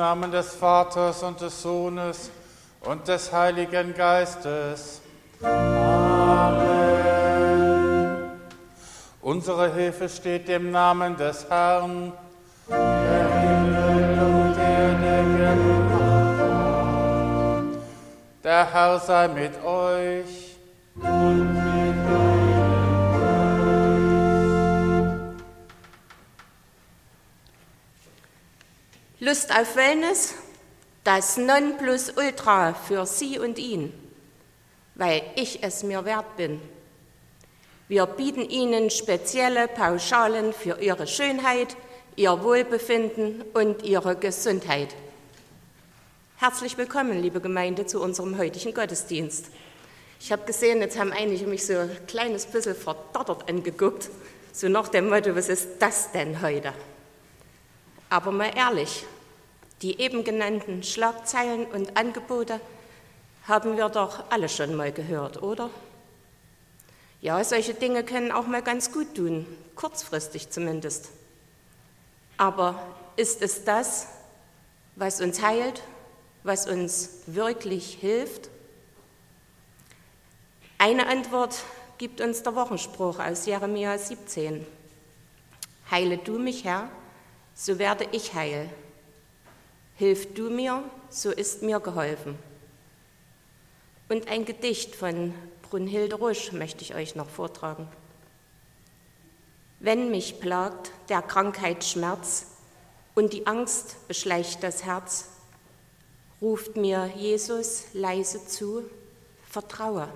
Namen des Vaters und des Sohnes und des Heiligen Geistes. Amen. Unsere Hilfe steht im Namen des Herrn, der Himmel und Erde gemacht hat. Der Herr sei mit euch. Und mit deinem Geist. Lust auf Wellness? Das Nonplusultra für Sie und ihn, weil ich es mir wert bin. Wir bieten Ihnen spezielle Pauschalen für Ihre Schönheit, Ihr Wohlbefinden und Ihre Gesundheit. Herzlich willkommen, liebe Gemeinde, zu unserem heutigen Gottesdienst. Ich habe gesehen, jetzt haben einige mich so ein kleines bisschen verdattert angeguckt, so nach dem Motto, was ist das denn heute? Aber mal ehrlich, die eben genannten Schlagzeilen und Angebote haben wir doch alle schon mal gehört, oder? Ja, solche Dinge können auch mal ganz gut tun, kurzfristig zumindest. Aber ist es das, was uns heilt, was uns wirklich hilft? Eine Antwort gibt uns der Wochenspruch aus Jeremia 17. Heile du mich, Herr, so werde ich heil. Hilf du mir, so ist mir geholfen. Und ein Gedicht von Brunhilde Rusch möchte ich euch noch vortragen. Wenn mich plagt der Krankheit Schmerz und die Angst beschleicht das Herz, ruft mir Jesus leise zu, vertraue.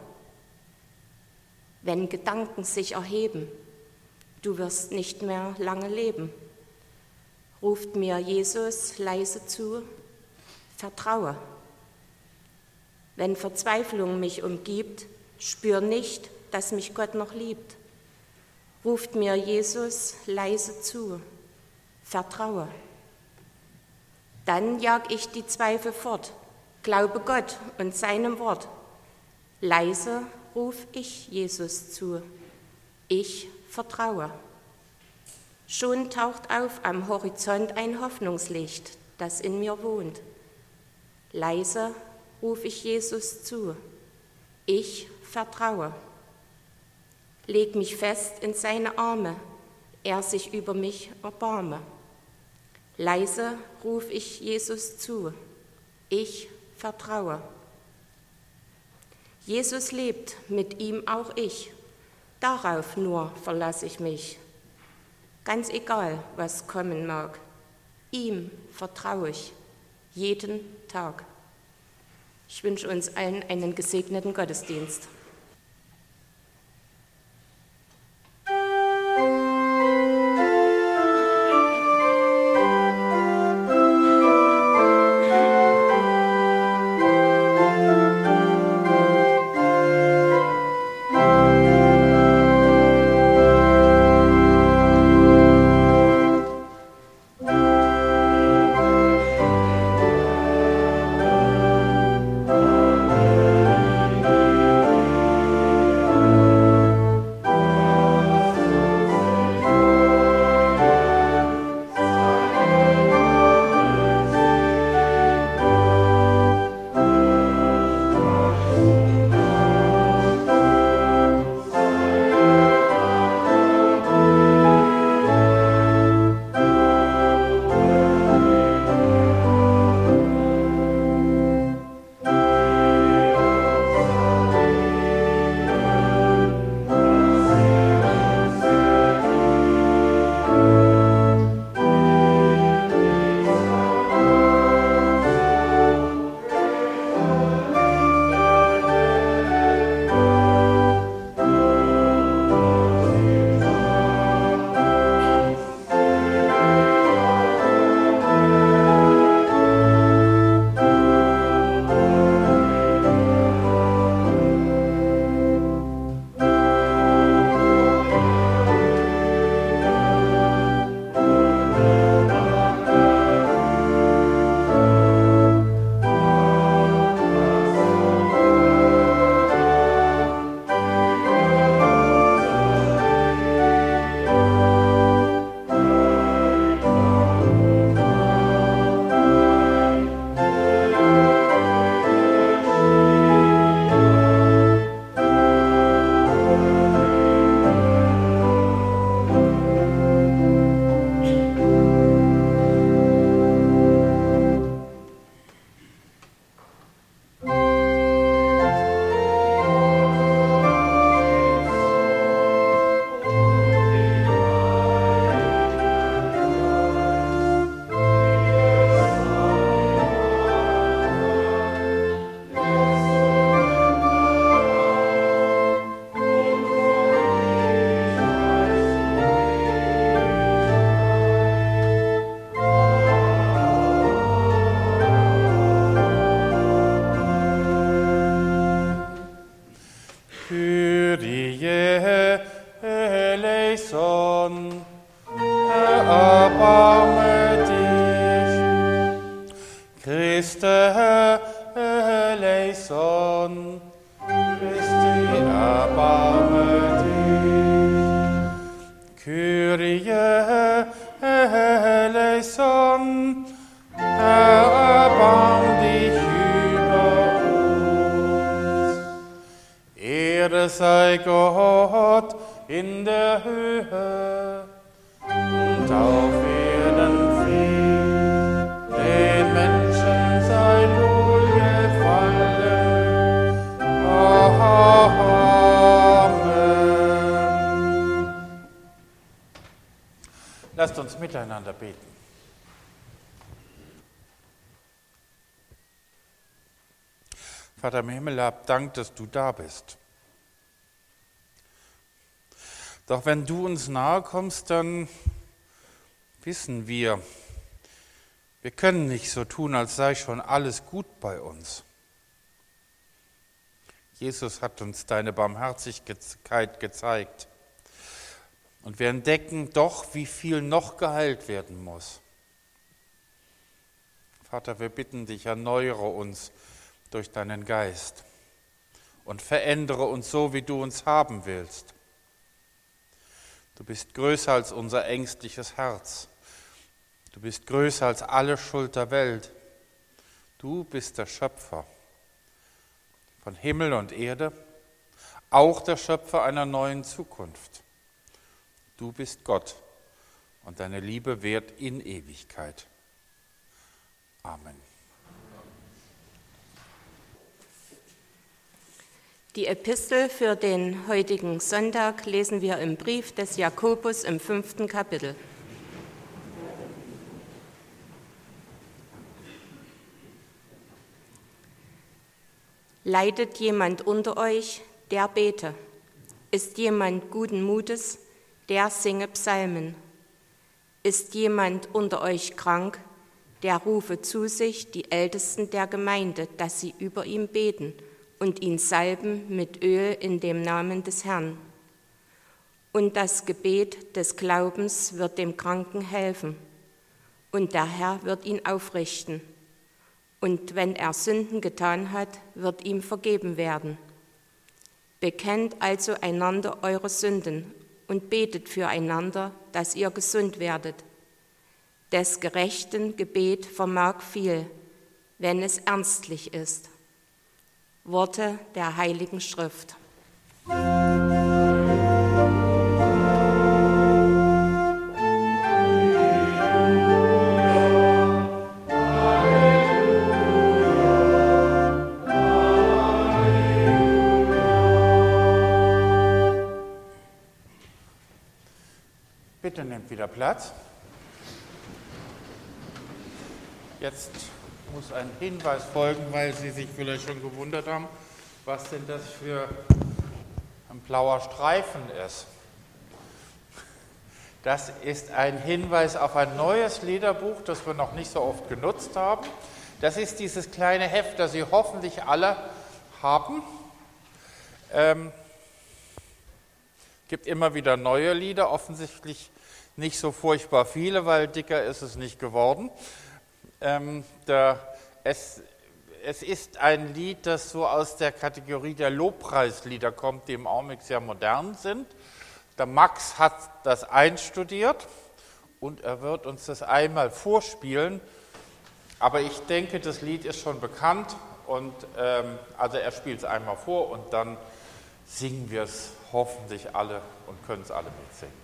Wenn Gedanken sich erheben, du wirst nicht mehr lange leben, ruft mir Jesus leise zu, vertraue. Wenn Verzweiflung mich umgibt, spür nicht, dass mich Gott noch liebt, ruft mir Jesus leise zu, vertraue. Dann jag ich die Zweifel fort, glaube Gott und seinem Wort. Leise ruf ich Jesus zu, ich vertraue. Schon taucht auf am Horizont ein Hoffnungslicht, das in mir wohnt. Leise ruf ich Jesus zu, ich vertraue. Leg mich fest in seine Arme, er sich über mich erbarme. Leise ruf ich Jesus zu, ich vertraue. Jesus lebt, mit ihm auch ich, darauf nur verlasse ich mich. Ganz egal, was kommen mag, ihm vertraue ich jeden Tag. Ich wünsche uns allen einen gesegneten Gottesdienst. eleison, Christi, erbarme dich. Kyrie eleison, Herr, erbarm dich über uns. Ehre sei Gott in der Höhe und auf Erden Frieden, den Menschen sei wohlgefallen. Amen. Lasst uns miteinander beten. Vater im Himmel, hab Dank, dass du da bist. Doch wenn du uns nahe kommst, dann wissen wir können nicht so tun, als sei schon alles gut bei uns. Jesus hat uns deine Barmherzigkeit gezeigt. Und wir entdecken doch, wie viel noch geheilt werden muss. Vater, wir bitten dich, erneuere uns durch deinen Geist und verändere uns so, wie du uns haben willst. Du bist größer als unser ängstliches Herz. Du bist größer als alle Schuld der Welt. Du bist der Schöpfer von Himmel und Erde, auch der Schöpfer einer neuen Zukunft. Du bist Gott und deine Liebe währt in Ewigkeit. Amen. Die Epistel für den heutigen Sonntag lesen wir im Brief des Jakobus im 5. Kapitel. Leidet jemand unter euch, der bete. Ist jemand guten Mutes, der singe Psalmen. Ist jemand unter euch krank, der rufe zu sich die Ältesten der Gemeinde, dass sie über ihn beten und ihn salben mit Öl in dem Namen des Herrn. Und das Gebet des Glaubens wird dem Kranken helfen, und der Herr wird ihn aufrichten. Und wenn er Sünden getan hat, wird ihm vergeben werden. Bekennt also einander eure Sünden und betet füreinander, dass ihr gesund werdet. Des gerechten Gebet vermag viel, wenn es ernstlich ist. Worte der Heiligen Schrift. Bitte nehmt wieder Platz. Jetzt muss ein Hinweis folgen, weil Sie sich vielleicht schon gewundert haben, was denn das für ein blauer Streifen ist. Das ist ein Hinweis auf ein neues Liederbuch, das wir noch nicht so oft genutzt haben. Das ist dieses kleine Heft, das Sie hoffentlich alle haben. Gibt immer wieder neue Lieder, offensichtlich nicht so furchtbar viele, weil dicker ist es nicht geworden. Es ist ein Lied, das so aus der Kategorie der Lobpreislieder kommt, die im Augenblick sehr modern sind. Der Max hat das einstudiert und er wird uns das einmal vorspielen. Aber ich denke, das Lied ist schon bekannt und also er spielt es einmal vor und dann singen wir es hoffentlich alle und können es alle mitsingen.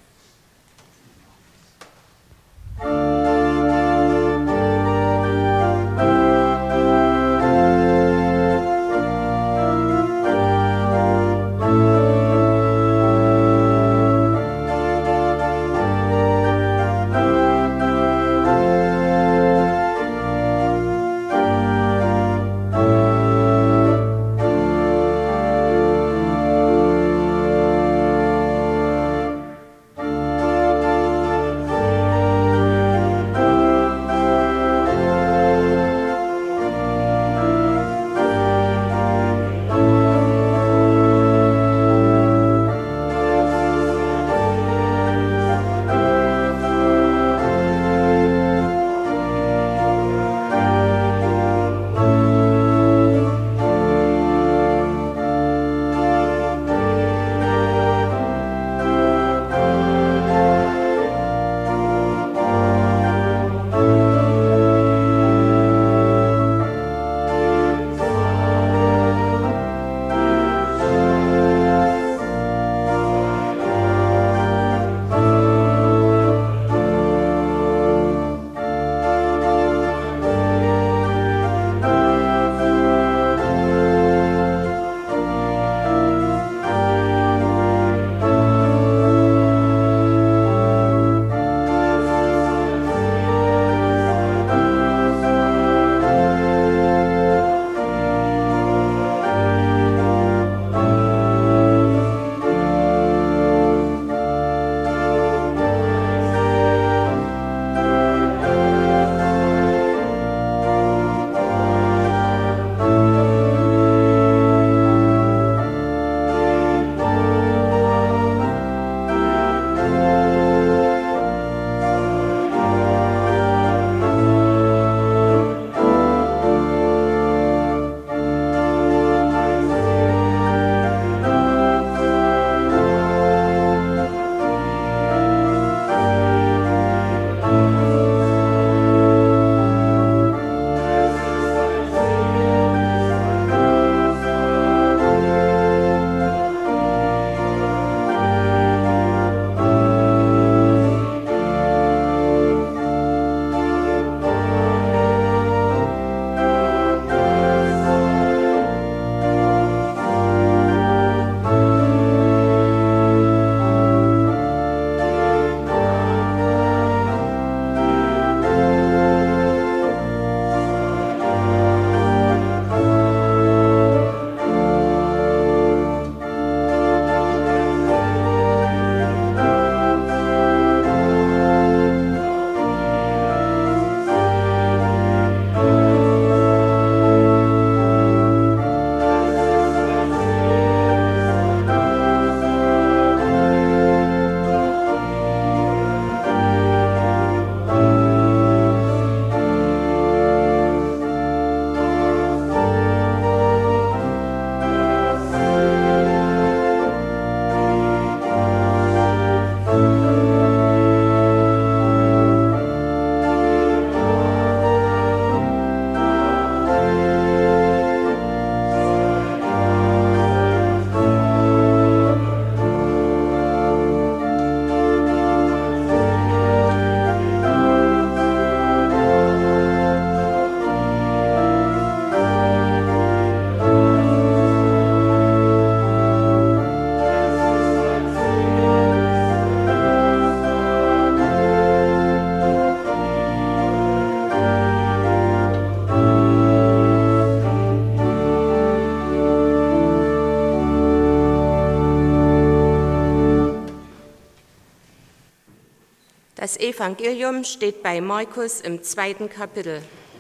Das Evangelium steht bei Markus im 2. Kapitel.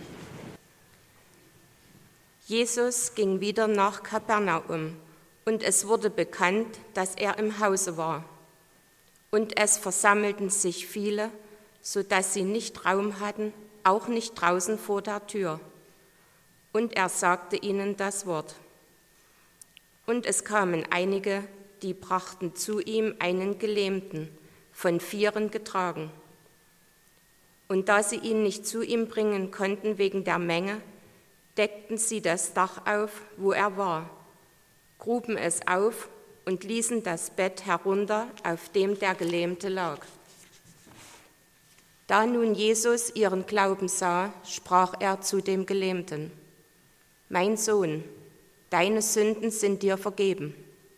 Jesus ging wieder nach Kapernaum, und es wurde bekannt, dass er im Hause war. Und es versammelten sich viele, so dass sie nicht Raum hatten, auch nicht draußen vor der Tür. Und er sagte ihnen das Wort. Und es kamen einige, die brachten zu ihm einen Gelähmten, von Vieren getragen. Und da sie ihn nicht zu ihm bringen konnten wegen der Menge, deckten sie das Dach auf, wo er war, gruben es auf und ließen das Bett herunter, auf dem der Gelähmte lag. Da nun Jesus ihren Glauben sah, sprach er zu dem Gelähmten: Mein Sohn, deine Sünden sind dir vergeben.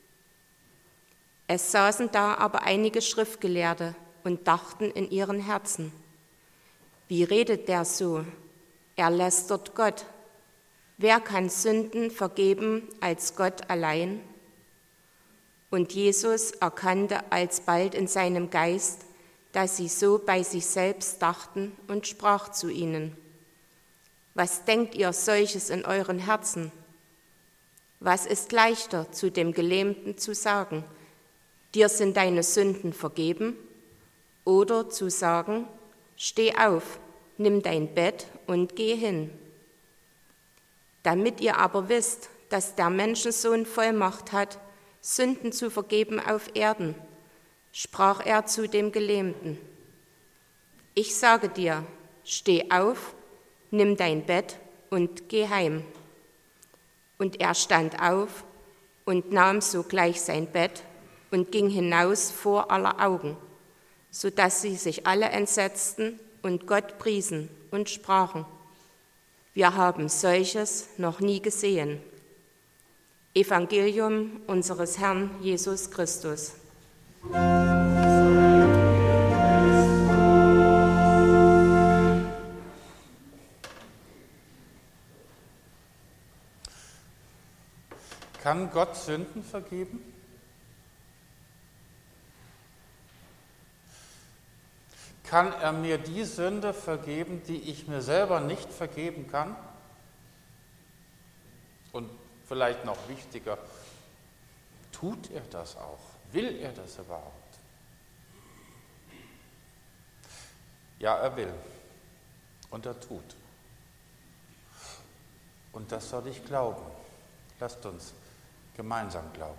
Es saßen da aber einige Schriftgelehrte und dachten in ihren Herzen: Wie redet der so? Er lästert Gott. Wer kann Sünden vergeben als Gott allein? Und Jesus erkannte alsbald in seinem Geist, dass sie so bei sich selbst dachten, und sprach zu ihnen: Was denkt ihr solches in euren Herzen? Was ist leichter, zu dem Gelähmten zu sagen: Dir sind deine Sünden vergeben, oder zu sagen: Steh auf, nimm dein Bett und geh hin? Damit ihr aber wisst, dass der Menschensohn Vollmacht hat, Sünden zu vergeben auf Erden, sprach er zu dem Gelähmten: Ich sage dir, steh auf, nimm dein Bett und geh heim. Und er stand auf und nahm sogleich sein Bett und ging hinaus vor aller Augen, so dass sie sich alle entsetzten und Gott priesen und sprachen: Wir haben solches noch nie gesehen. Evangelium unseres Herrn Jesus Christus. Kann Gott Sünden vergeben? Kann er mir die Sünde vergeben, die ich mir selber nicht vergeben kann? Und vielleicht noch wichtiger, tut er das auch? Will er das überhaupt? Ja, er will. Und er tut. Und das soll ich glauben. Lasst uns gemeinsam glauben.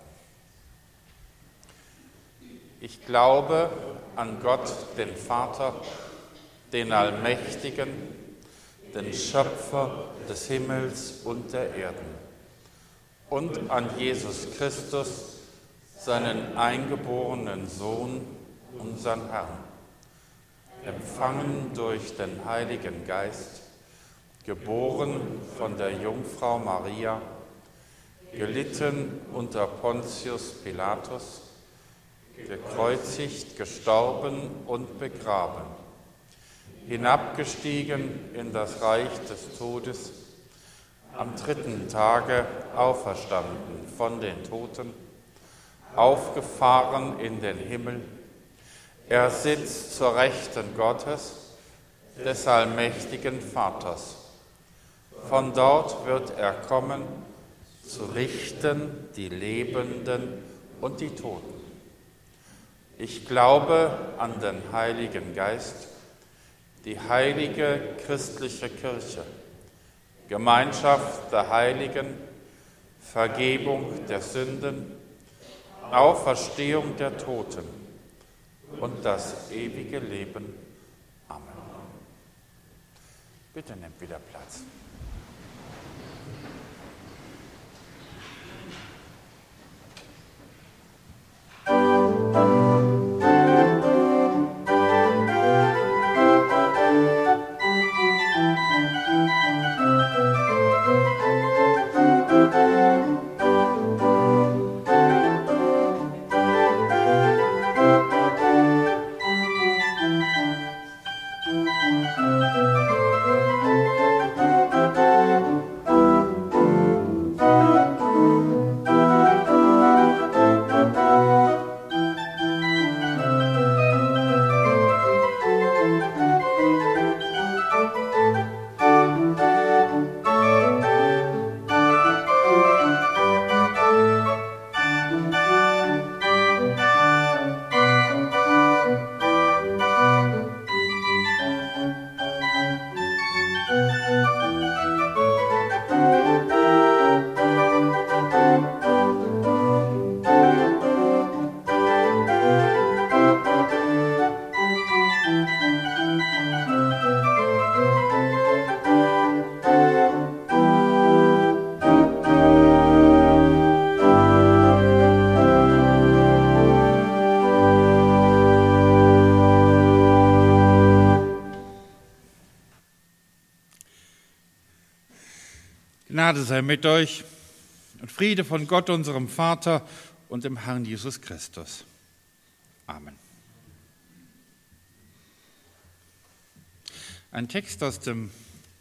Ich glaube an Gott, den Vater, den Allmächtigen, den Schöpfer des Himmels und der Erden, und an Jesus Christus, seinen eingeborenen Sohn, unseren Herrn, empfangen durch den Heiligen Geist, geboren von der Jungfrau Maria, gelitten unter Pontius Pilatus, gekreuzigt, gestorben und begraben, hinabgestiegen in das Reich des Todes, am 3. Tage auferstanden von den Toten, aufgefahren in den Himmel. Er sitzt zur Rechten Gottes, des allmächtigen Vaters. Von dort wird er kommen, zu richten die Lebenden und die Toten. Ich glaube an den Heiligen Geist, die heilige christliche Kirche, Gemeinschaft der Heiligen, Vergebung der Sünden, Auferstehung der Toten und das ewige Leben. Amen. Bitte nehmt wieder Platz. Gnade sei mit euch und Friede von Gott, unserem Vater und dem Herrn Jesus Christus. Amen. Ein Text aus dem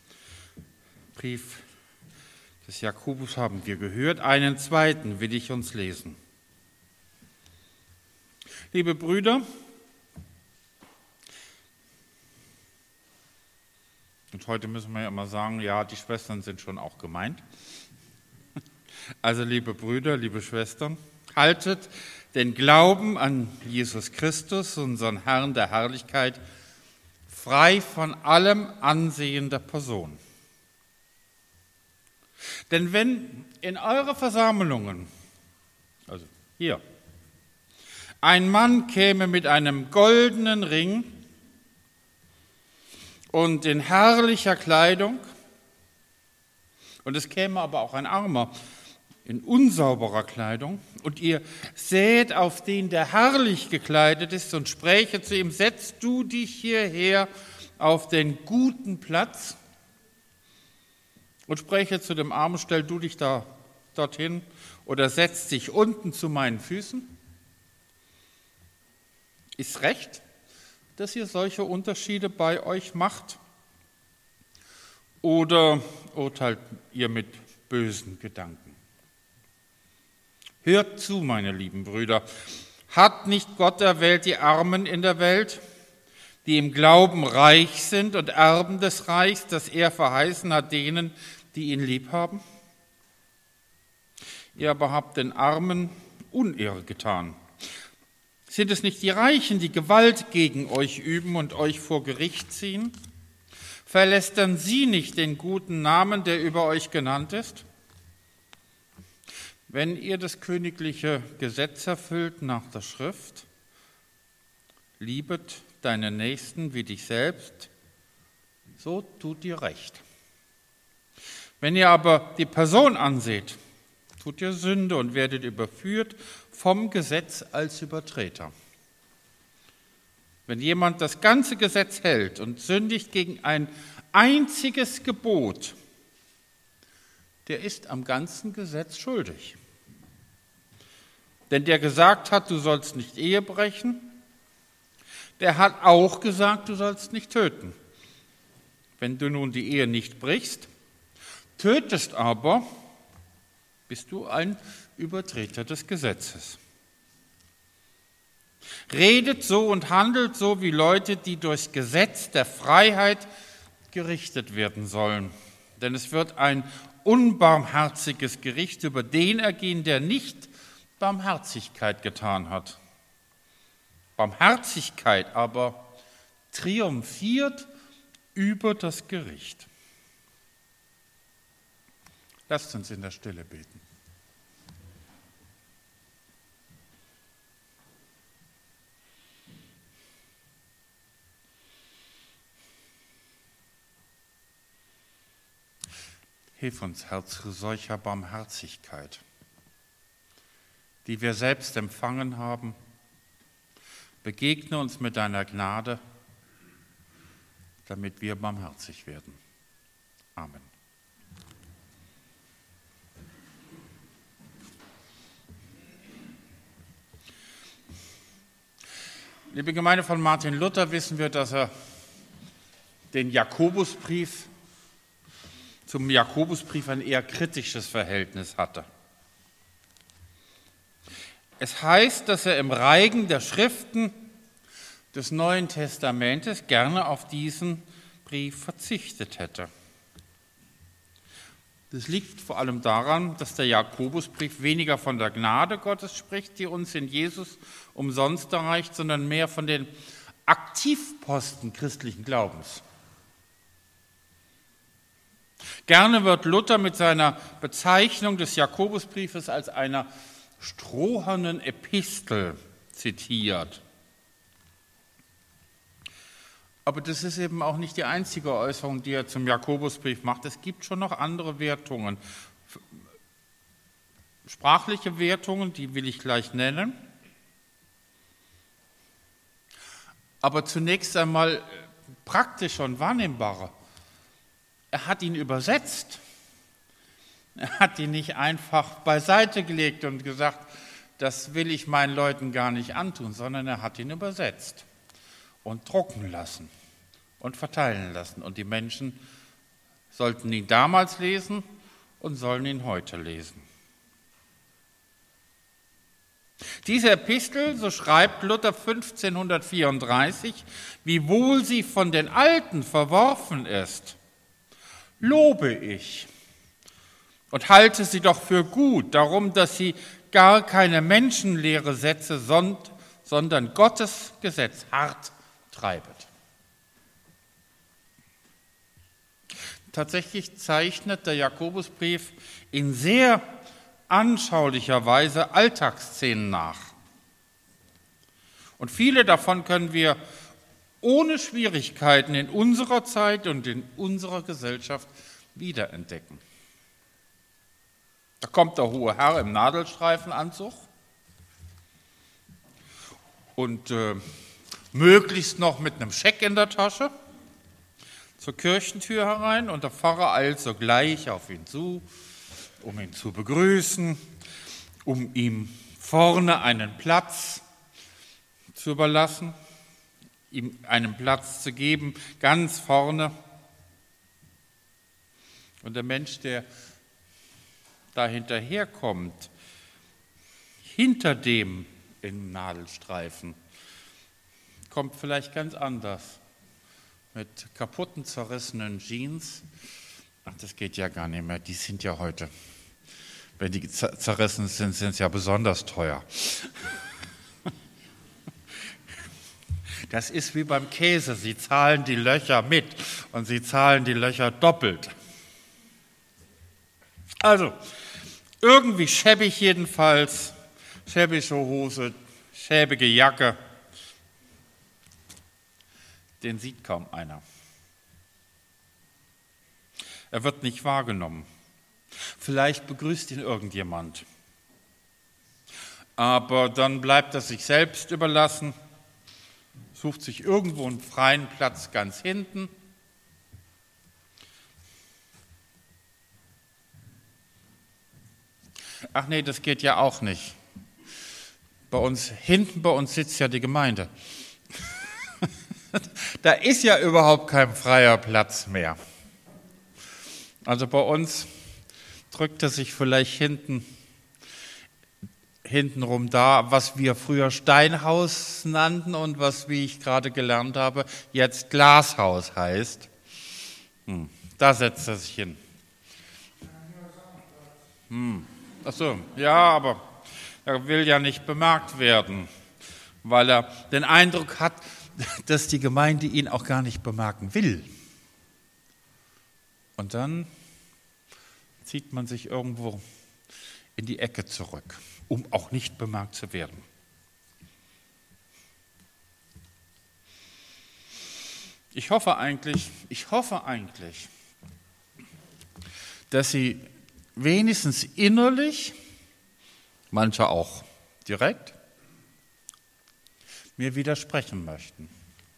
Brief des Jakobus haben wir gehört. Einen zweiten will ich uns lesen. Liebe Brüder, und heute müssen wir ja immer sagen, ja, die Schwestern sind schon auch gemeint. Also liebe Brüder, liebe Schwestern, haltet den Glauben an Jesus Christus, unseren Herrn der Herrlichkeit, frei von allem Ansehen der Person. Denn wenn in eurer Versammlungen, also hier, ein Mann käme mit einem goldenen Ring und in herrlicher Kleidung, und es käme aber auch ein Armer in unsauberer Kleidung, und ihr sähet auf den, der herrlich gekleidet ist, und spräche zu ihm, setz du dich hierher auf den guten Platz, und spräche zu dem Armen, stell du dich da dorthin, oder setz dich unten zu meinen Füßen. Ist recht, dass ihr solche Unterschiede bei euch macht? Oder urteilt ihr mit bösen Gedanken? Hört zu, meine lieben Brüder, hat nicht Gott erwählt die Armen in der Welt, die im Glauben reich sind und Erben des Reichs, das er verheißen hat denen, die ihn lieb haben? Ihr aber habt den Armen Unehre getan. Sind es nicht die Reichen, die Gewalt gegen euch üben und euch vor Gericht ziehen? Verlästern sie nicht den guten Namen, der über euch genannt ist? Wenn ihr das königliche Gesetz erfüllt nach der Schrift, liebet deinen Nächsten wie dich selbst, so tut ihr recht. Wenn ihr aber die Person anseht, tut ihr Sünde und werdet überführt vom Gesetz als Übertreter. Wenn jemand das ganze Gesetz hält und sündigt gegen ein einziges Gebot, der ist am ganzen Gesetz schuldig. Denn der gesagt hat, du sollst nicht Ehe brechen, der hat auch gesagt, du sollst nicht töten. Wenn du nun die Ehe nicht brichst, tötest aber, bist du ein Übertreter des Gesetzes. Redet so und handelt so wie Leute, die durchs Gesetz der Freiheit gerichtet werden sollen. Denn es wird ein unbarmherziges Gericht über den ergehen, der nicht Barmherzigkeit getan hat. Barmherzigkeit aber triumphiert über das Gericht. Lasst uns in der Stille beten. Hilf uns, Herr, zu solcher Barmherzigkeit, die wir selbst empfangen haben. Begegne uns mit deiner Gnade, damit wir barmherzig werden. Amen. Liebe Gemeinde von Martin Luther, wissen wir, dass er zum Jakobusbrief ein eher kritisches Verhältnis hatte. Es heißt, dass er im Reigen der Schriften des Neuen Testamentes gerne auf diesen Brief verzichtet hätte. Das liegt vor allem daran, dass der Jakobusbrief weniger von der Gnade Gottes spricht, die uns in Jesus umsonst erreicht, sondern mehr von den Aktivposten christlichen Glaubens. Gerne wird Luther mit seiner Bezeichnung des Jakobusbriefes als einer strohernen Epistel zitiert. Aber das ist eben auch nicht die einzige Äußerung, die er zum Jakobusbrief macht. Es gibt schon noch andere Wertungen. Sprachliche Wertungen, die will ich gleich nennen. Aber zunächst einmal praktischer und wahrnehmbarer. Er hat ihn übersetzt. Er hat die nicht einfach beiseite gelegt und gesagt, das will ich meinen Leuten gar nicht antun, sondern er hat ihn übersetzt und drucken lassen und verteilen lassen. Und die Menschen sollten ihn damals lesen und sollen ihn heute lesen. Diese Epistel, so schreibt Luther 1534, wiewohl sie von den Alten verworfen ist, lobe ich und halte sie doch für gut, darum, dass sie gar keine Menschenlehre setze, sondern Gottes Gesetz hart treibet. Tatsächlich zeichnet der Jakobusbrief in sehr anschaulicher Weise Alltagsszenen nach. Und viele davon können wir ohne Schwierigkeiten in unserer Zeit und in unserer Gesellschaft wiederentdecken. Da kommt der hohe Herr im Nadelstreifenanzug und möglichst noch mit einem Scheck in der Tasche zur Kirchentür herein und der Pfarrer eilt sogleich auf ihn zu, um ihn zu begrüßen, um ihm vorne einen Platz zu überlassen, ihm einen Platz zu geben, ganz vorne. Und der Mensch, der da hinterherkommt, hinter dem im Nadelstreifen, kommt vielleicht ganz anders, mit kaputten, zerrissenen Jeans. Ach, das geht ja gar nicht mehr, die sind ja heute, wenn die zerrissen sind, sind sie ja besonders teuer. Das ist wie beim Käse, sie zahlen die Löcher mit und sie zahlen die Löcher doppelt. Also, irgendwie schäbig jedenfalls, schäbige Hose, schäbige Jacke, den sieht kaum einer. Er wird nicht wahrgenommen. Vielleicht begrüßt ihn irgendjemand. Aber dann bleibt er sich selbst überlassen, sucht sich irgendwo einen freien Platz ganz hinten. Ach nee, das geht ja auch nicht. Hinten bei uns sitzt ja die Gemeinde. Da ist ja überhaupt kein freier Platz mehr. Also bei uns drückt er sich vielleicht hintenrum da, was wir früher Steinhaus nannten und was, wie ich gerade gelernt habe, jetzt Glashaus heißt. Da setzt er sich hin. Ach so, ja, aber er will ja nicht bemerkt werden, weil er den Eindruck hat, dass die Gemeinde ihn auch gar nicht bemerken will. Und dann zieht man sich irgendwo in die Ecke zurück, um auch nicht bemerkt zu werden. Ich hoffe eigentlich, dass Sie wenigstens innerlich, manche auch direkt, mir widersprechen möchten.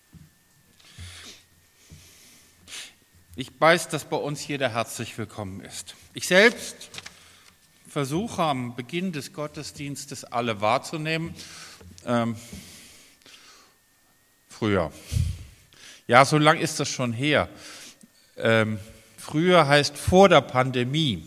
Ich weiß, dass bei uns jeder herzlich willkommen ist. Ich selbst versuche am Beginn des Gottesdienstes alle wahrzunehmen. Früher. Ja, so lang ist das schon her. Früher heißt vor der Pandemie.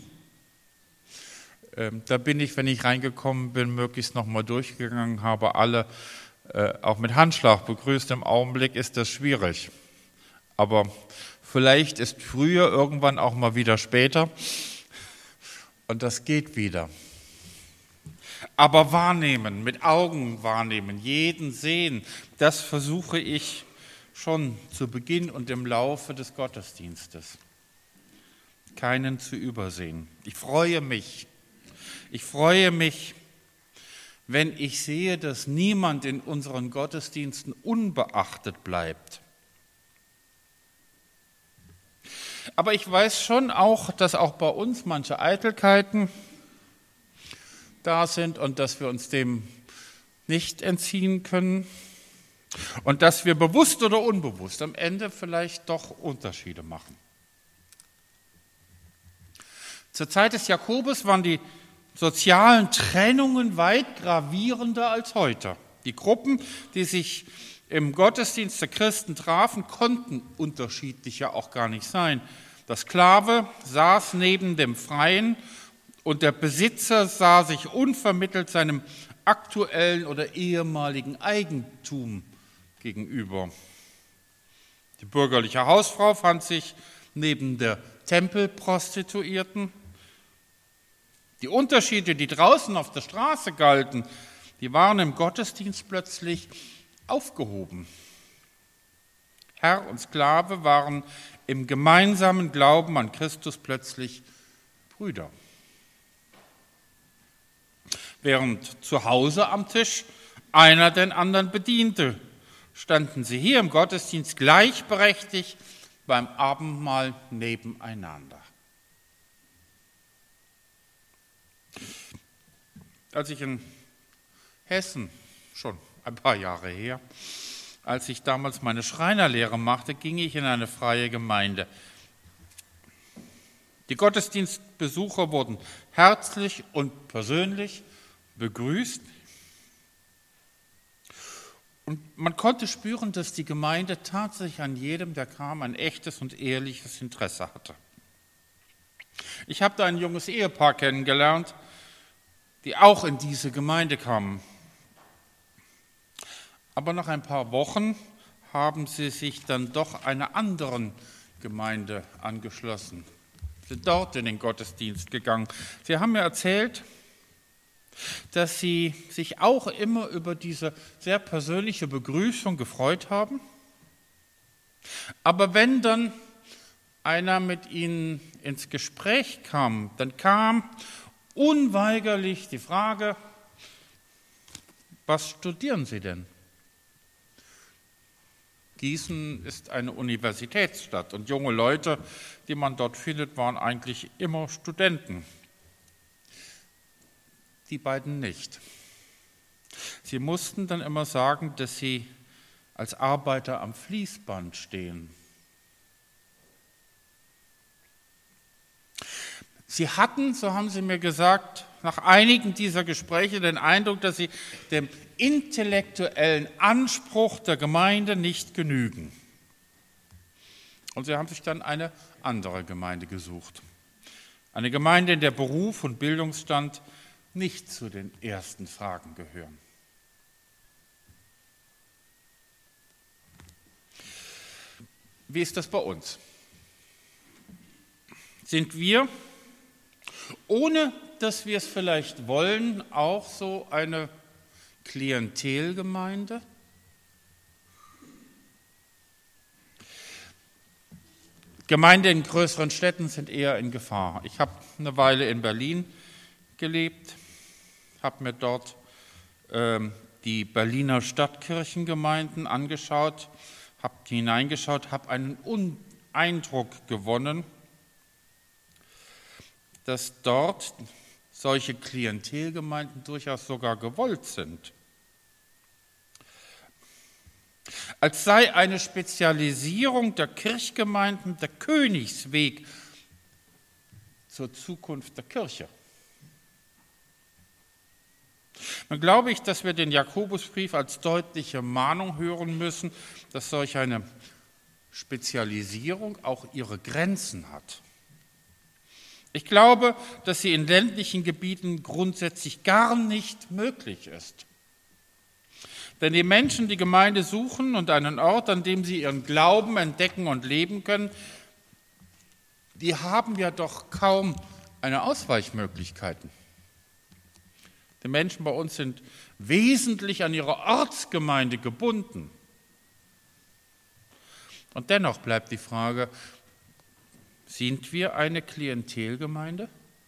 Da bin ich, wenn ich reingekommen bin, möglichst nochmal durchgegangen, habe alle auch mit Handschlag begrüßt. Im Augenblick ist das schwierig. Aber vielleicht ist früher irgendwann auch mal wieder später. Und das geht wieder. Aber wahrnehmen, mit Augen wahrnehmen, jeden sehen, das versuche ich schon zu Beginn und im Laufe des Gottesdienstes. Keinen zu übersehen. Ich freue mich, wenn ich sehe, dass niemand in unseren Gottesdiensten unbeachtet bleibt. Aber ich weiß schon auch, dass auch bei uns manche Eitelkeiten da sind und dass wir uns dem nicht entziehen können und dass wir bewusst oder unbewusst am Ende vielleicht doch Unterschiede machen. Zur Zeit des Jakobus waren die sozialen Trennungen weit gravierender als heute. Die Gruppen, die sich im Gottesdienst der Christen trafen, konnten unterschiedlicher auch gar nicht sein. Der Sklave saß neben dem Freien und der Besitzer sah sich unvermittelt seinem aktuellen oder ehemaligen Eigentum gegenüber. Die bürgerliche Hausfrau fand sich neben der Tempelprostituierten. Die Unterschiede, die draußen auf der Straße galten, die waren im Gottesdienst plötzlich aufgehoben. Herr und Sklave waren im gemeinsamen Glauben an Christus plötzlich Brüder. Während zu Hause am Tisch einer den anderen bediente, standen sie hier im Gottesdienst gleichberechtigt beim Abendmahl nebeneinander. Als ich in Hessen, schon ein paar Jahre her, als ich damals meine Schreinerlehre machte, ging ich in eine freie Gemeinde. Die Gottesdienstbesucher wurden herzlich und persönlich begrüßt. Und man konnte spüren, dass die Gemeinde tatsächlich an jedem, der kam, ein echtes und ehrliches Interesse hatte. Ich habe da ein junges Ehepaar kennengelernt, die auch in diese Gemeinde kamen. Aber nach ein paar Wochen haben sie sich dann doch einer anderen Gemeinde angeschlossen, sind dort in den Gottesdienst gegangen. Sie haben mir erzählt, dass sie sich auch immer über diese sehr persönliche Begrüßung gefreut haben. Aber wenn dann einer mit ihnen ins Gespräch kam, dann kam unweigerlich die Frage: Was studieren Sie denn? Gießen ist eine Universitätsstadt und junge Leute, die man dort findet, waren eigentlich immer Studenten. Die beiden nicht. Sie mussten dann immer sagen, dass sie als Arbeiter am Fließband stehen. Sie hatten, so haben sie mir gesagt, nach einigen dieser Gespräche den Eindruck, dass sie dem intellektuellen Anspruch der Gemeinde nicht genügen. Und sie haben sich dann eine andere Gemeinde gesucht. Eine Gemeinde, in der Beruf und Bildungsstand nicht zu den ersten Fragen gehören. Wie ist das bei uns? Sind wir, ohne dass wir es vielleicht wollen, auch so eine Klientelgemeinde? Gemeinden in größeren Städten sind eher in Gefahr. Ich habe eine Weile in Berlin gelebt, habe mir dort die Berliner Stadtkirchengemeinden angeschaut, habe hineingeschaut, habe einen Eindruck gewonnen, dass dort solche Klientelgemeinden durchaus sogar gewollt sind. Als sei eine Spezialisierung der Kirchgemeinden der Königsweg zur Zukunft der Kirche. Dann glaube ich, dass wir den Jakobusbrief als deutliche Mahnung hören müssen, dass solch eine Spezialisierung auch ihre Grenzen hat. Ich glaube, dass sie in ländlichen Gebieten grundsätzlich gar nicht möglich ist. Denn die Menschen, die Gemeinde suchen und einen Ort, an dem sie ihren Glauben entdecken und leben können, die haben ja doch kaum eine Ausweichmöglichkeiten. Die Menschen bei uns sind wesentlich an ihre Ortsgemeinde gebunden. Und dennoch bleibt die Frage: Sind wir eine Klientelgemeinde?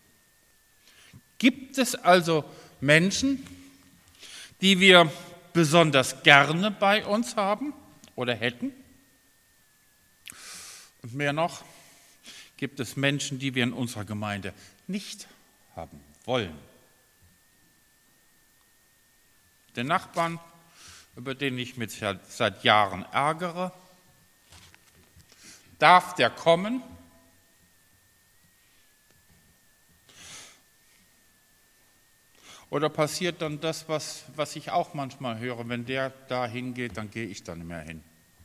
Gibt es also Menschen, die wir besonders gerne bei uns haben oder hätten? Und mehr noch, gibt es Menschen, die wir in unserer Gemeinde nicht haben wollen? Den Nachbarn, über den ich mich seit Jahren ärgere, darf der kommen? Oder passiert dann das, was ich auch manchmal höre, wenn der da hingeht, dann gehe ich da nicht mehr hin.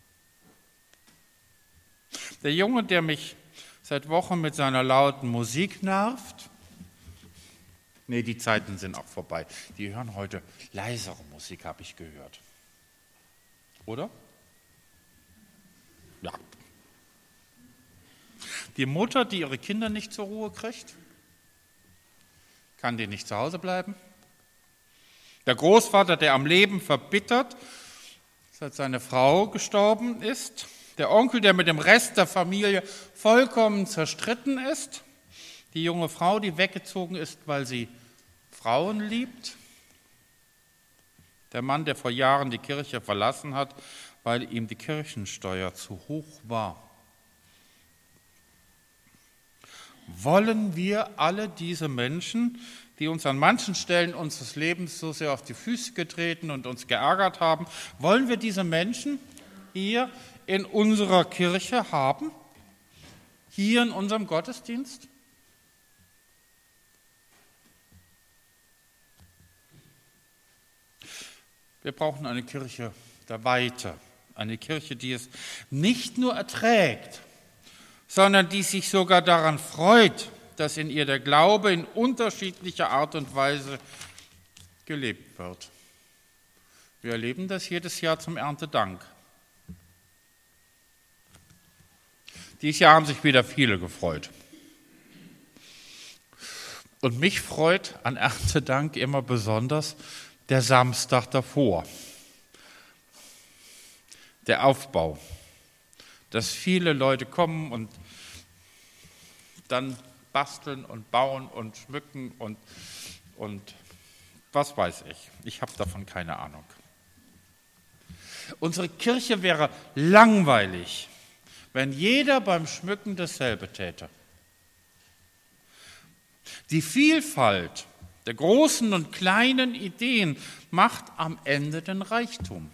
Der Junge, der mich seit Wochen mit seiner lauten Musik nervt, nee, die Zeiten sind auch vorbei. Die hören heute leisere Musik, habe ich gehört. Oder? Ja. Die Mutter, die ihre Kinder nicht zur Ruhe kriegt, kann die nicht zu Hause bleiben. Der Großvater, der am Leben verbittert, seit seine Frau gestorben ist. Der Onkel, der mit dem Rest der Familie vollkommen zerstritten ist. Die junge Frau, die weggezogen ist, weil sie Frauen liebt. Der Mann, der vor Jahren die Kirche verlassen hat, weil ihm die Kirchensteuer zu hoch war. Wollen wir alle diese Menschen, die uns an manchen Stellen unseres Lebens so sehr auf die Füße getreten und uns geärgert haben, wollen wir diese Menschen hier in unserer Kirche haben? Hier in unserem Gottesdienst? Wir brauchen eine Kirche der Weite, eine Kirche, die es nicht nur erträgt, sondern die sich sogar daran freut, dass in ihr der Glaube in unterschiedlicher Art und Weise gelebt wird. Wir erleben das jedes Jahr zum Erntedank. Dieses Jahr haben sich wieder viele gefreut. Und mich freut an Erntedank immer besonders der Samstag davor, der Aufbau, dass viele Leute kommen und dann basteln und bauen und schmücken und was weiß ich. Ich habe davon keine Ahnung. Unsere Kirche wäre langweilig, wenn jeder beim Schmücken dasselbe täte. Die Vielfalt der großen und kleinen Ideen macht am Ende den Reichtum.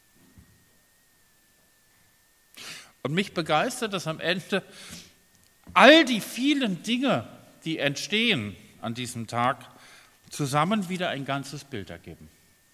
Und mich begeistert, dass am Ende all die vielen Dinge, die entstehen an diesem Tag, zusammen wieder ein ganzes Bild ergeben.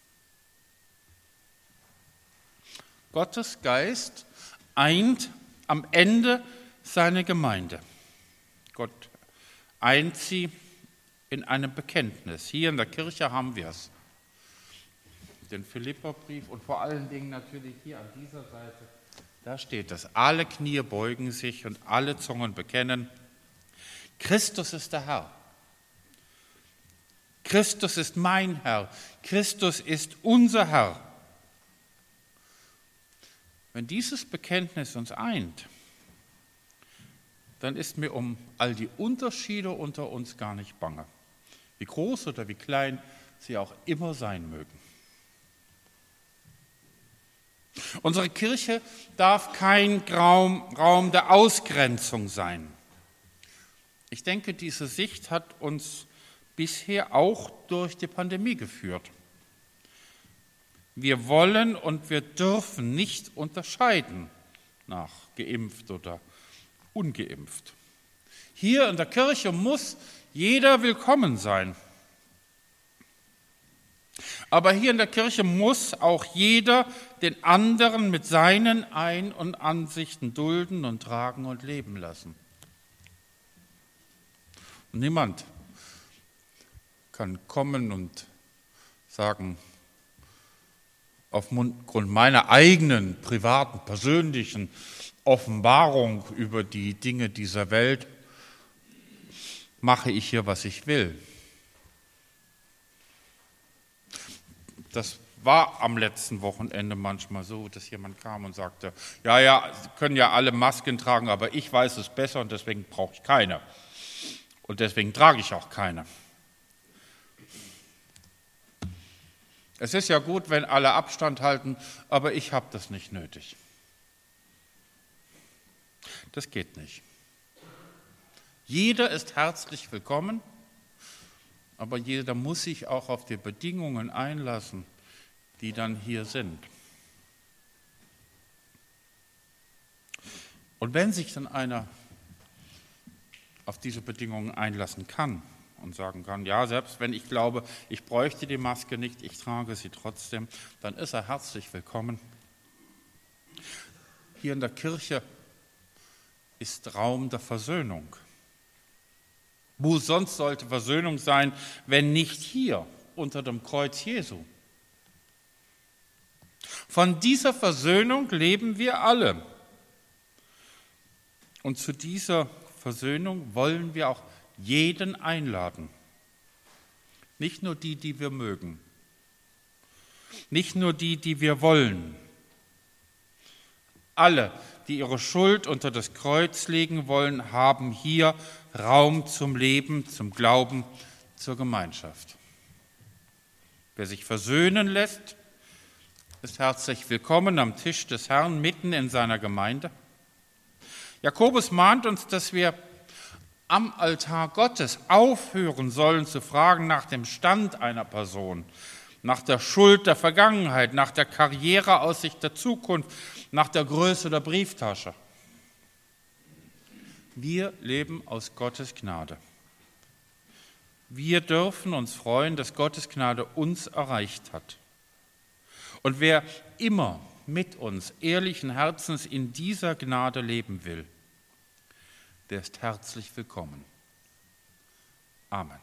Gottes Geist eint am Ende seine Gemeinde. Gott eint sie in einem Bekenntnis. Hier in der Kirche haben wir es. Den Philipperbrief und vor allen Dingen natürlich hier an dieser Seite, da steht es. Alle Knie beugen sich und alle Zungen bekennen, Christus ist der Herr. Christus ist mein Herr. Christus ist unser Herr. Wenn dieses Bekenntnis uns eint, dann ist mir um all die Unterschiede unter uns gar nicht bange, wie groß oder wie klein sie auch immer sein mögen. Unsere Kirche darf kein Raum der Ausgrenzung sein. Ich denke, diese Sicht hat uns bisher auch durch die Pandemie geführt. Wir wollen und wir dürfen nicht unterscheiden nach geimpft oder ungeimpft. Hier in der Kirche muss jeder willkommen sein. Aber hier in der Kirche muss auch jeder den anderen mit seinen Ein- und Ansichten dulden und tragen und leben lassen. Und niemand kann kommen und sagen, aufgrund meiner eigenen, privaten, persönlichen Offenbarung über die Dinge dieser Welt mache ich hier, was ich will. Das war am letzten Wochenende manchmal so, dass jemand kam und sagte, ja, Sie können ja alle Masken tragen, aber ich weiß es besser und deswegen brauche ich keine. Und deswegen trage ich auch keine. Es ist ja gut, wenn alle Abstand halten, aber ich habe das nicht nötig. Das geht nicht. Jeder ist herzlich willkommen, aber jeder muss sich auch auf die Bedingungen einlassen, die dann hier sind. Und wenn sich dann einer auf diese Bedingungen einlassen kann und sagen kann, ja, selbst wenn ich glaube, ich bräuchte die Maske nicht, ich trage sie trotzdem, dann ist er herzlich willkommen. Hier in der Kirche ist Raum der Versöhnung. Wo sonst sollte Versöhnung sein, wenn nicht hier unter dem Kreuz Jesu? Von dieser Versöhnung leben wir alle. Und zu dieser Versöhnung wollen wir auch jeden einladen. Nicht nur die, die wir mögen. Nicht nur die, die wir wollen. Alle, die ihre Schuld unter das Kreuz legen wollen, haben hier Raum zum Leben, zum Glauben, zur Gemeinschaft. Wer sich versöhnen lässt, ist herzlich willkommen am Tisch des Herrn mitten in seiner Gemeinde. Jakobus mahnt uns, dass wir am Altar Gottes aufhören sollen zu fragen nach dem Stand einer Person, nach der Schuld der Vergangenheit, nach der Karriereaussicht der Zukunft, nach der Größe der Brieftasche. Wir leben aus Gottes Gnade. Wir dürfen uns freuen, dass Gottes Gnade uns erreicht hat. Und wer immer mit uns ehrlichen Herzens in dieser Gnade leben will, der ist herzlich willkommen. Amen.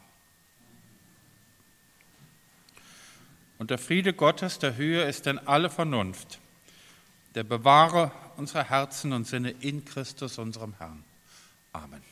Und der Friede Gottes, der höher ist denn alle Vernunft, der bewahre unsere Herzen und Sinne in Christus, unserem Herrn. Amen.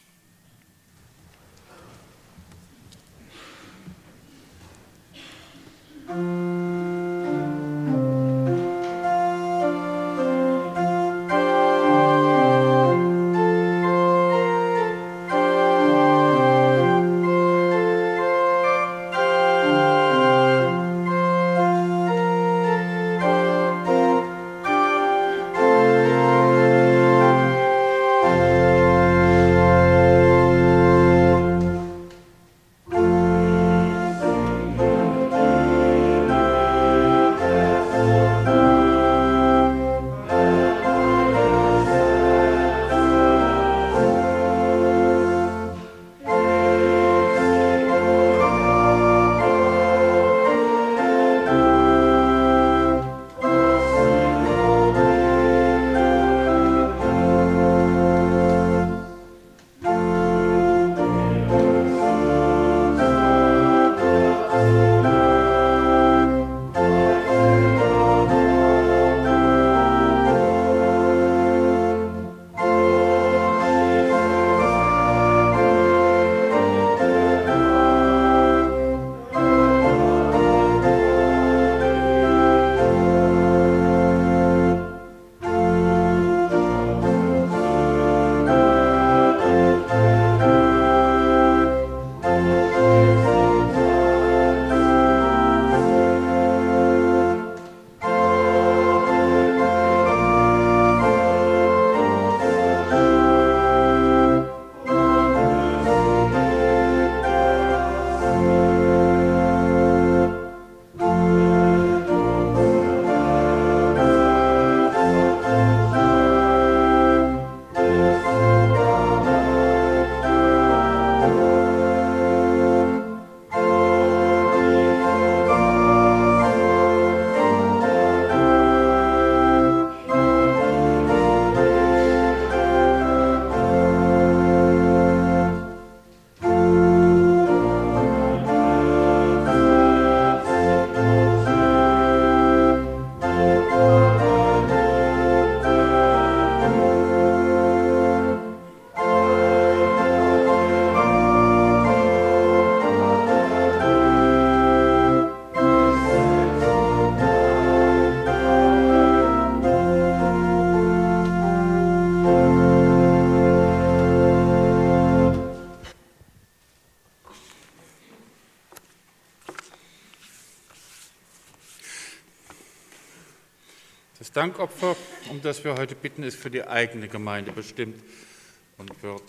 Das Dankopfer, um das wir heute bitten, ist für die eigene Gemeinde bestimmt und wird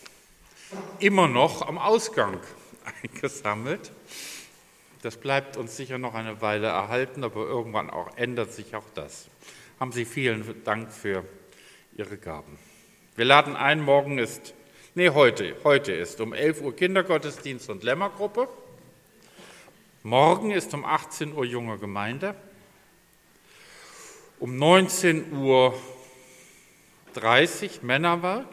immer noch am Ausgang eingesammelt. Das bleibt uns sicher noch eine Weile erhalten, aber irgendwann auch ändert sich auch das. Haben Sie vielen Dank für Ihre Gaben. Wir laden ein, morgen ist Heute ist um 11 Uhr Kindergottesdienst und Lämmergruppe. Morgen ist um 18 Uhr junge Gemeinde. Um 19:30 Uhr Männerwerk.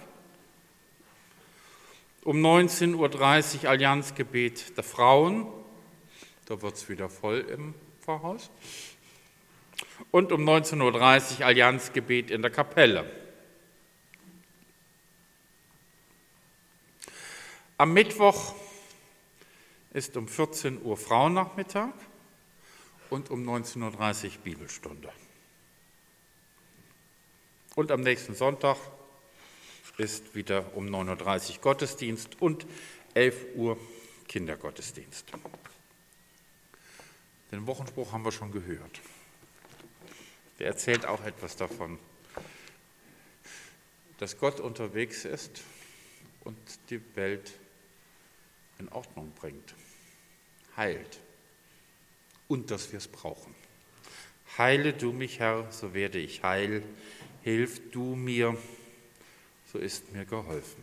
Um 19:30 Uhr Allianzgebet der Frauen. Da wird es wieder voll im Pfarrhaus. Und um 19:30 Uhr Allianzgebet in der Kapelle. Am Mittwoch ist um 14 Uhr Frauennachmittag und um 19:30 Uhr Bibelstunde. Und am nächsten Sonntag ist wieder um 9:30 Uhr Gottesdienst und 11 Uhr Kindergottesdienst. Den Wochenspruch haben wir schon gehört. Der erzählt auch etwas davon, dass Gott unterwegs ist und die Welt in Ordnung bringt, heilt und dass wir es brauchen. Heile du mich, Herr, so werde ich heil. Hilf du mir, so ist mir geholfen.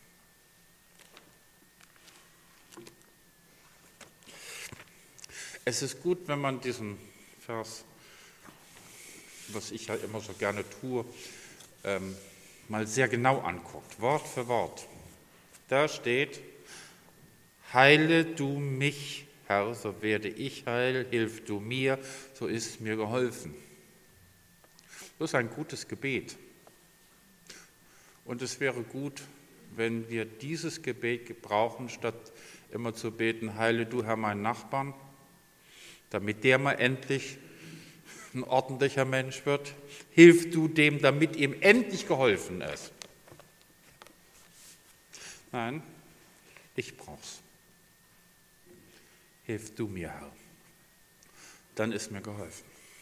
Es ist gut, wenn man diesen Vers, was ich halt immer so gerne tue, mal sehr genau anguckt, Wort für Wort. Da steht: Heile du mich, Herr, so werde ich heil, hilf du mir, so ist mir geholfen. Das ist ein gutes Gebet. Und es wäre gut, wenn wir dieses Gebet gebrauchen, statt immer zu beten, heile du, Herr, meinen Nachbarn, damit der mal endlich ein ordentlicher Mensch wird. Hilf du dem, damit ihm endlich geholfen ist. Nein, ich brauch's. Hilf du mir, Herr. Dann ist mir geholfen.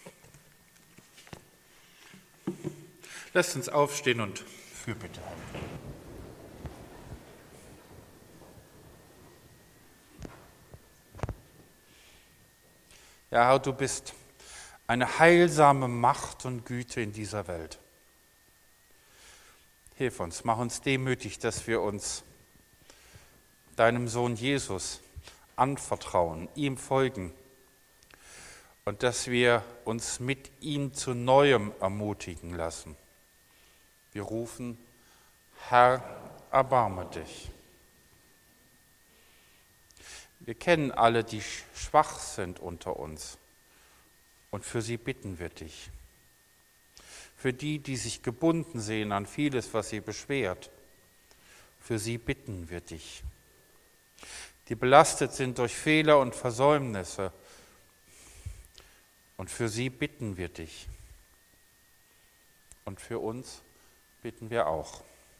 Lasst uns aufstehen und Fürbitte halten. Ja, Herr, du bist eine heilsame Macht und Güte in dieser Welt. Hilf uns, mach uns demütig, dass wir uns deinem Sohn Jesus anvertrauen, ihm folgen und dass wir uns mit ihm zu Neuem ermutigen lassen. Wir rufen: Herr, erbarme dich. Wir kennen alle, die schwach sind unter uns, und für sie bitten wir dich. Für die, die sich gebunden sehen an vieles, was sie beschwert, für sie bitten wir dich. Die belastet sind durch Fehler und Versäumnisse, und für sie bitten wir dich. Und für uns bitten wir auch.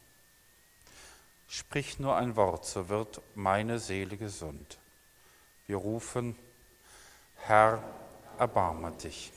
Sprich nur ein Wort, so wird meine Seele gesund. Wir rufen: Herr, erbarme dich.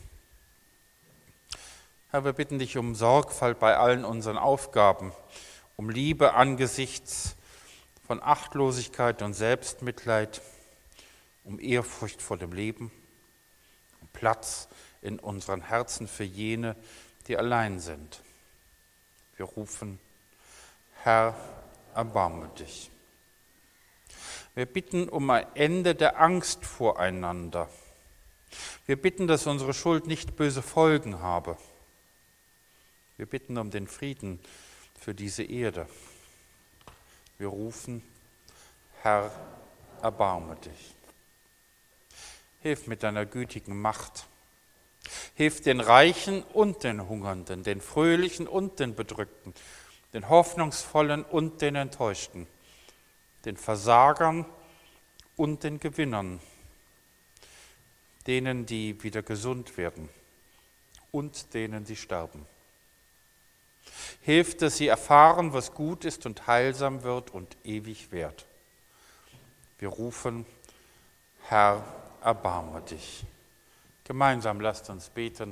Herr, wir bitten dich um Sorgfalt bei allen unseren Aufgaben, um Liebe angesichts von Achtlosigkeit und Selbstmitleid, um Ehrfurcht vor dem Leben, um Platz in unseren Herzen für jene, die allein sind. Wir rufen: Herr, erbarme dich. Wir bitten um ein Ende der Angst voreinander. Wir bitten, dass unsere Schuld nicht böse Folgen habe. Wir bitten um den Frieden für diese Erde. Wir rufen: Herr, erbarme dich. Hilf mit deiner gütigen Macht. Hilf den Reichen und den Hungernden, den Fröhlichen und den Bedrückten, den Hoffnungsvollen und den Enttäuschten, den Versagern und den Gewinnern, denen, die wieder gesund werden und denen, die sterben. Hilf, dass sie erfahren, was gut ist und heilsam wird und ewig währt. Wir rufen: Herr, erbarme dich. Gemeinsam lasst uns beten.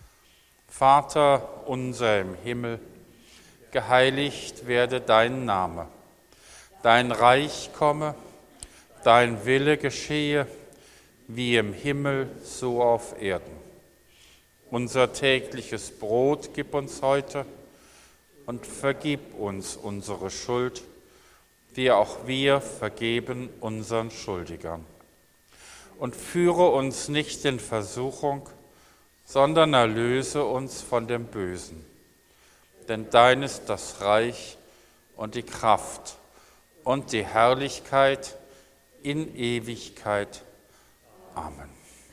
Vater unser im Himmel, geheiligt werde dein Name. Dein Reich komme, dein Wille geschehe, wie im Himmel, so auf Erden. Unser tägliches Brot gib uns heute und vergib uns unsere Schuld, wie auch wir vergeben unseren Schuldigern. Und führe uns nicht in Versuchung, sondern erlöse uns von dem Bösen. Denn dein ist das Reich und die Kraft und die Herrlichkeit in Ewigkeit. Amen.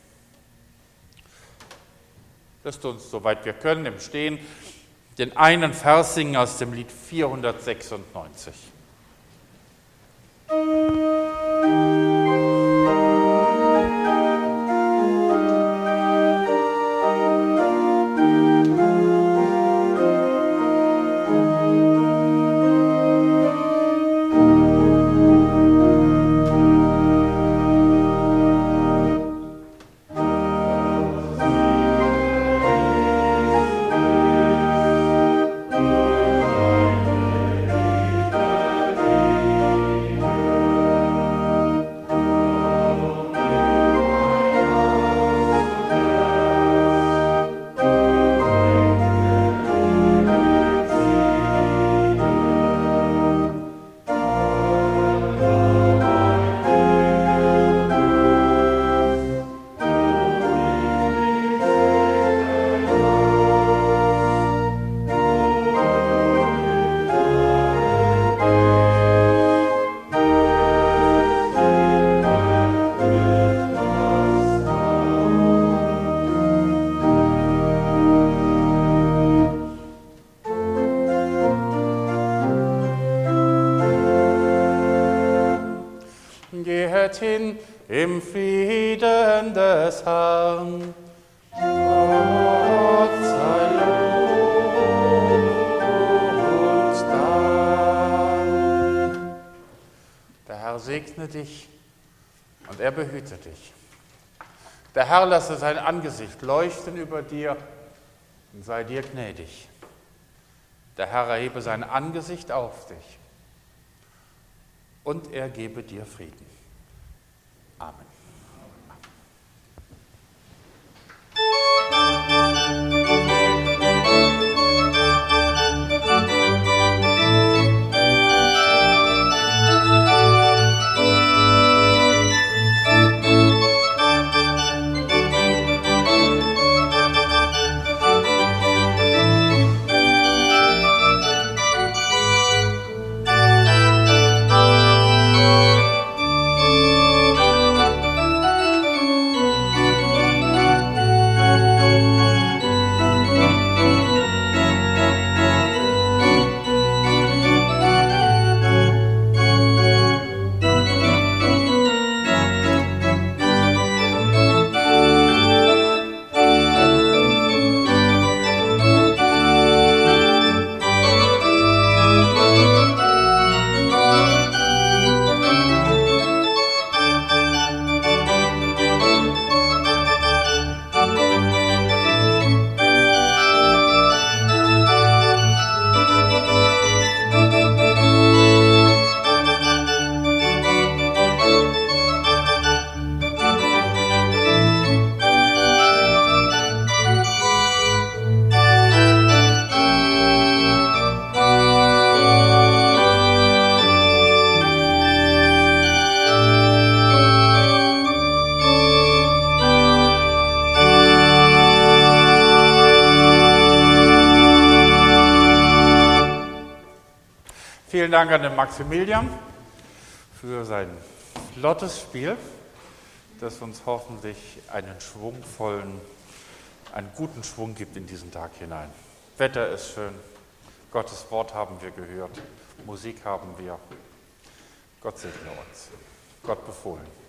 Lasst uns, soweit wir können, im Stehen den einen Vers singen aus dem Lied 496. Geht hin im Frieden des Herrn. Gott sei Lob und Dank. Der Herr segne dich und er behüte dich. Der Herr lasse sein Angesicht leuchten über dir und sei dir gnädig. Der Herr erhebe sein Angesicht auf dich und er gebe dir Frieden. Amen. Vielen Dank an den Maximilian für sein flottes Spiel, das uns hoffentlich einen guten Schwung gibt in diesen Tag hinein. Wetter ist schön, Gottes Wort haben wir gehört, Musik haben wir. Gott segne uns. Gott befohlen.